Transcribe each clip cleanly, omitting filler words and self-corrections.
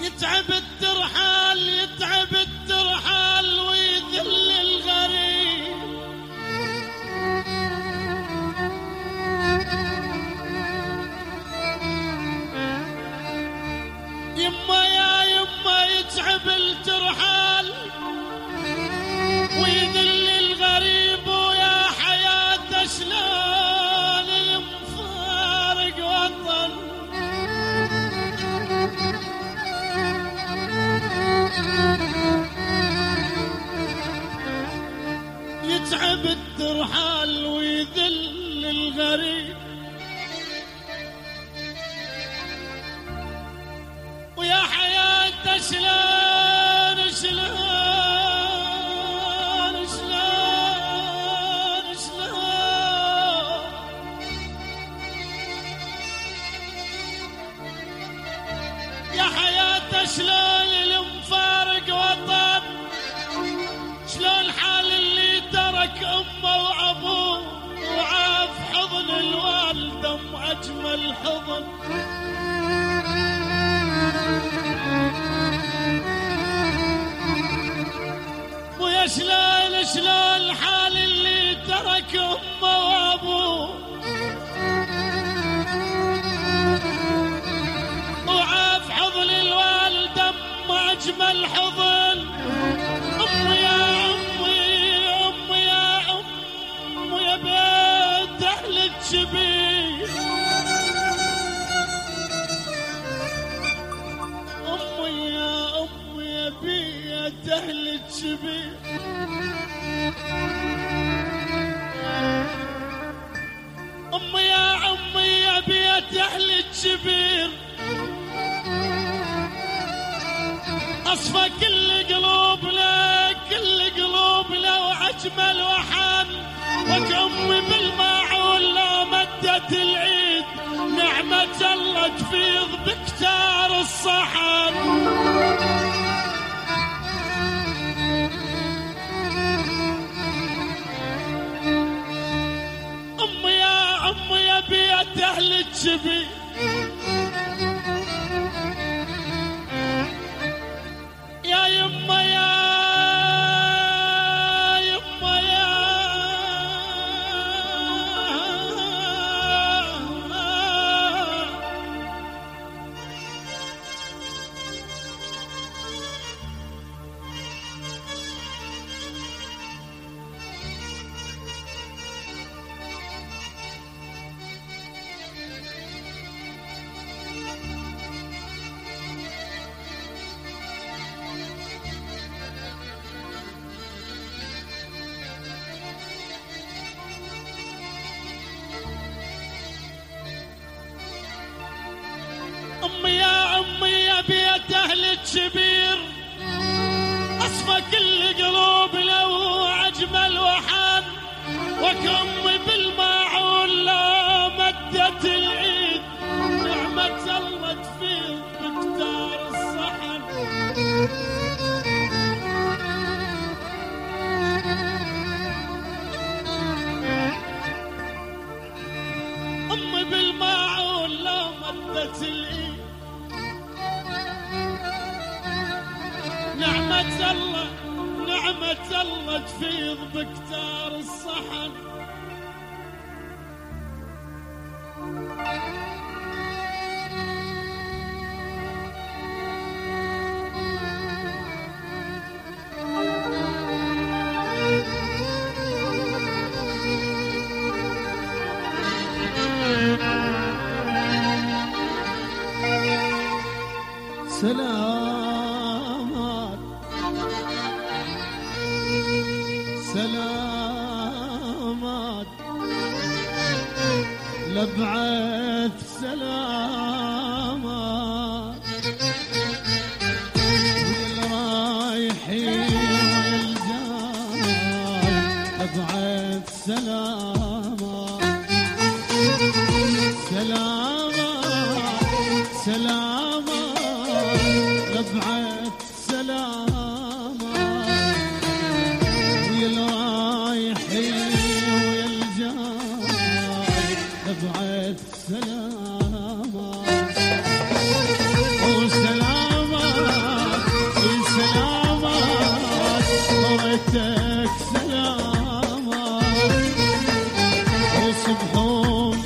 يتعب الترحال يتعب الترحال ويذل الغريب. يما يا يما يتعب الترحال ويذل الغريب، ويا حياة شلون المفارق وطن. يتعب الترحال ويذل الغريب، ويا حياة شلون شلون شلون شلون. يا حياة شلون المفارق وطن، شلون حال اللي ترك أمه وأبوه وعاف حضن الوالدة أم أجمل حضن. ويا شلون شلون حال اللي ترك أمه وأبوه وعاف حضن الوالدة أم أجمل حضن. أمي يا أمي أمي يا أمي يا بيت أهل الجبين. أمي يا أمي يا بيت أهل الجبين. أمي يا أمي يا بيت أهل الجبين. أصفى كل قلوبنا كل قلوبنا وأجمل وحن، وكأمي بالماعون لا مدت العيد، نعمة الله تفيض بكتار الصحن. أمي يا أمي يا بيت أهل الجبين. يا يما يا يما يا أمي يا أمي يا بيت أهل الجبير. أصفى كل قلوب لو أجمل وحن، وكأمي بالماعون لا مدت العيد، نعمة الله تفيض بكتار الصحن. أمي بالماعون لا مدت العيد، نعمة الله نعمة الله تفيض بكتار الصحن. سلامات سلامات لبعث سلامات والرايحين والجاي لبعث سلامات سلامات سلامات لبعث سلامات والرايحين والجاي لبعث سلامات وسلامات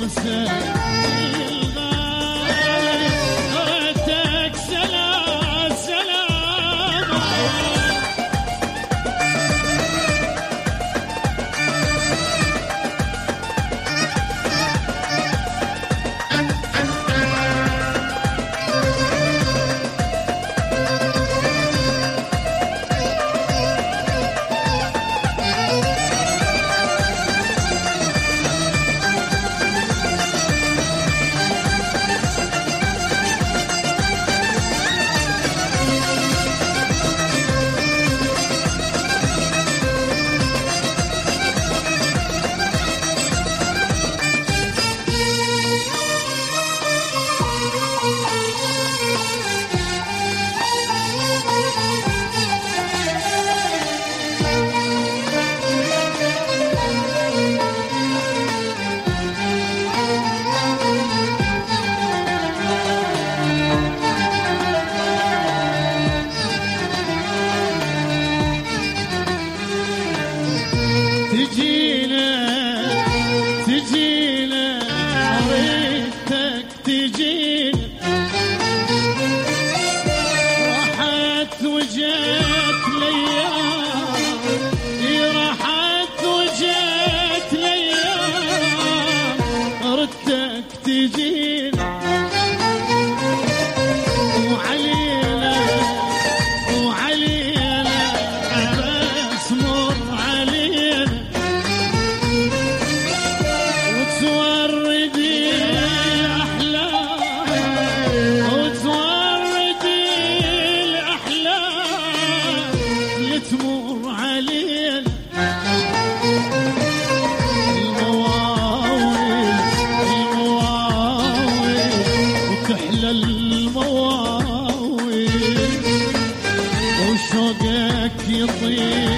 المواويل وشوقك يطير